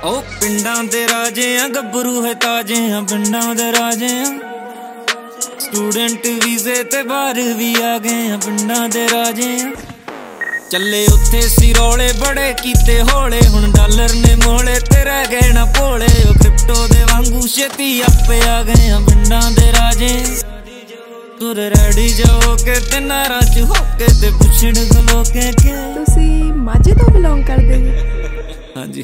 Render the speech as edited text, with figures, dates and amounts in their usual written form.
ਉਹ ਪਿੰਡਾਂ ਦੇ ਰਾਜੇ ਆ, ਗੱਭਰੂ ਹੈ ਤਾਜੇ ਆ, ਪਿੰਡਾਂ ਦੇ ਰਾਜੇ ਆ। ਸਟੂਡੈਂਟ ਵੀਜ਼ੇ ਤੇ ਬਾਹਰ ਵੀ ਆ ਗਏ ਆ, ਪਿੰਡਾਂ ਦੇ ਰਾਜੇ ਆ। ਚੱਲੇ ਉੱਥੇ ਸੀ ਰੌਲੇ ਬੜੇ ਕੀਤੇ ਹੌਲੇ, ਹੁਣ ਡਾਲਰ ਨੇ ਮੋਲੇ ਤੇ ਰਹਿ ਗਏ ਨਾ ਭੋਲੇ। ਉਹ ਕ੍ਰਿਪਟੋ ਦੇ ਵਾਂਗੂ ਛੇਤੀ ਆਪੇ ਆ ਗਏ ਆ, ਪਿੰਡਾਂ ਦੇ ਰਾਜੇ। ਤੁਰ ਰੈਡੀ ਜਾਓ ਕੇ ਤੇ ਨਾਰਾਂ ਚ ਹੋ ਕੇ ਤੇ ਪੁੱਛਣ ਖਲੋ ਕੇ ਤੁਸੀਂ ਮਾਝੇ ਤੋਂ ਬਿਲੋਂਗ ਕਰਦੇ ਹੋ? ਹਾਂਜੀ।